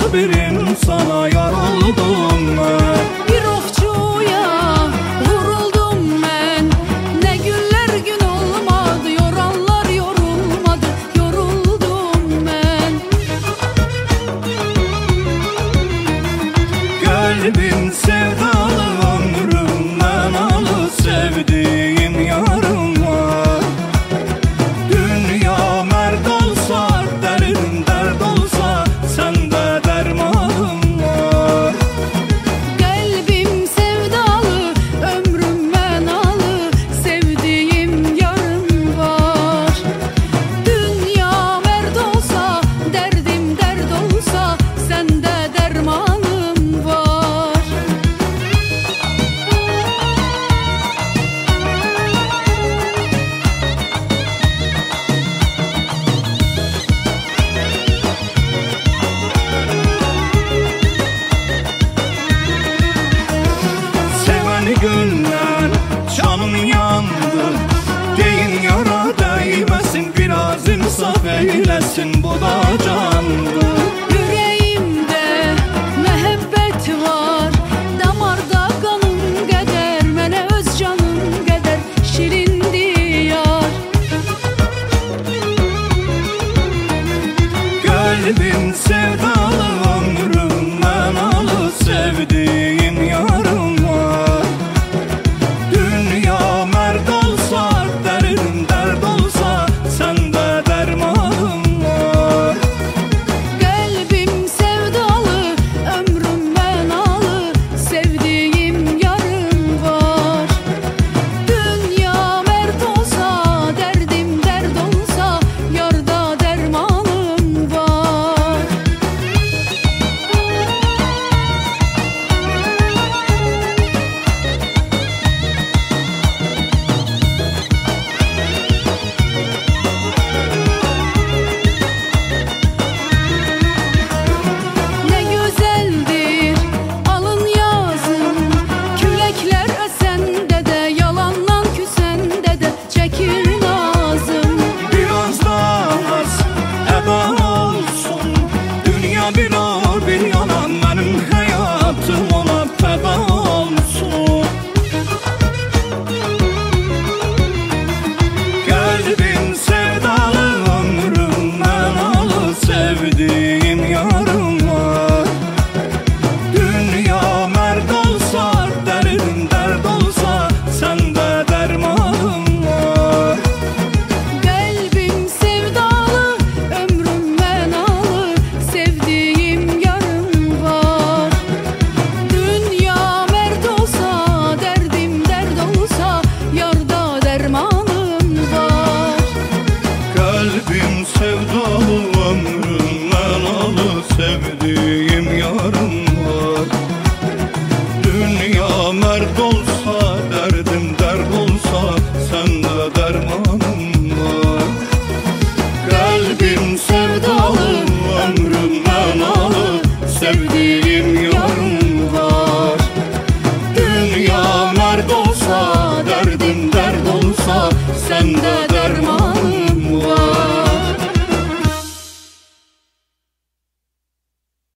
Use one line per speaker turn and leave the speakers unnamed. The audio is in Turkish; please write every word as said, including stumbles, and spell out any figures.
bir insana yar oldum mən.
Bir ovçuya vuruldum mən. Ne günler gün olmadı, yoranlar yorulmadı, yoruldum mən.
Kalbim sevdalı, ömrümden alı sevdiğim yarım var. Dünya merd olsa, derin dert olsa, sende dermanım var.
Kalbim sevdalı, ömrüm menalı, sevdiğim yarım var. Dünya merd olsa, derdim dert olsa, sende dermanım var.
Seveni günden canım yandı. Deyin yara değmesin, biraz insaf eylesin, bu da candı.
Yüreğimde mehabbet var, damarda kanım kadar, mənə öz canım kadar şirindir yar.
Kalbim sevdalı,